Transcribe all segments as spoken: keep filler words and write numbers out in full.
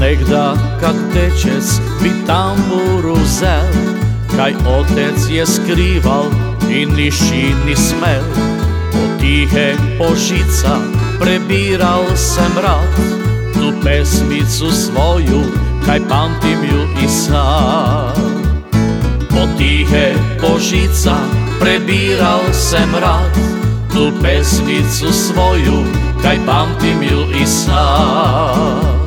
Negda kak dečec bi tamburu zel, kaj otec je skrival i niši ni smel. Od tihe požica prebiral sem rad tu pesmicu svoju, kaj pamtim ju i sad. Od tihe požica prebiral sem rad tu pesmicu svoju, kaj pamtim ju i sad.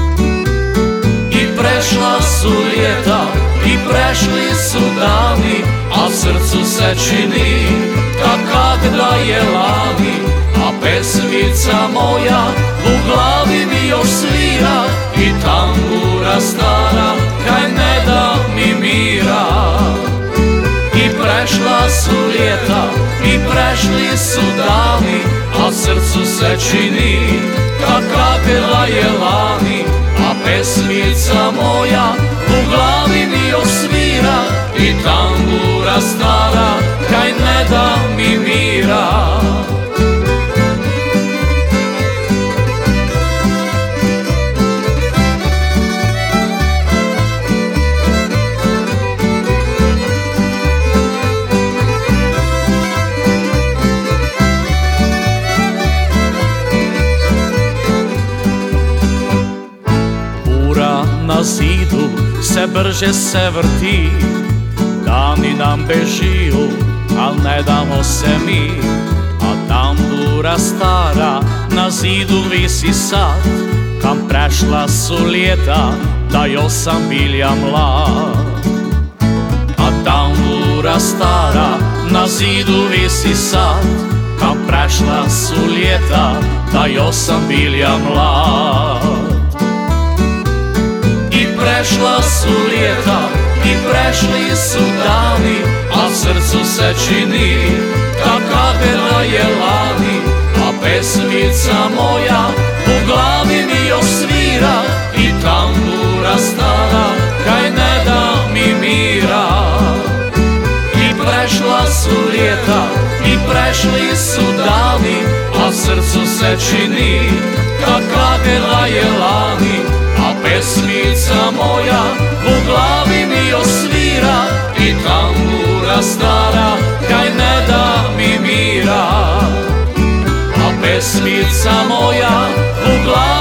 Prešla su ljeta i prešli su dani, a srcu se čini kak da je lani. A pesmica moja u glavi mi još svira i tambura stara kaj ne da mi mira. I prešla su ljeta i prešli su dani, a srcu se čini kak da je lani. A pesmica moja u glavi mi još svira i tambura stara kaj ne da mi mira. Na zidu se brže se vrti, dani nam bežiju, al ne damo se mi. A tambura stara na zidu visi sad, kam prešla su ljeta da još sam bilja mlad. A tambura stara na zidu visi sad, kam prešla su ljeta da još sam bilja mlad. Prešla su ljeta i prešli su dani, a srcu se čini kak da je lani. A pesmica moja u glavi mi još svira i tambura stara kaj ne da mi mira. I prešla su ljeta i prešli su dani, a srcu se čini kak da je lani. A pesmica moja u glavi mi još svira i tambura stara kaj ne da mi mira. A pesmica moja u glavi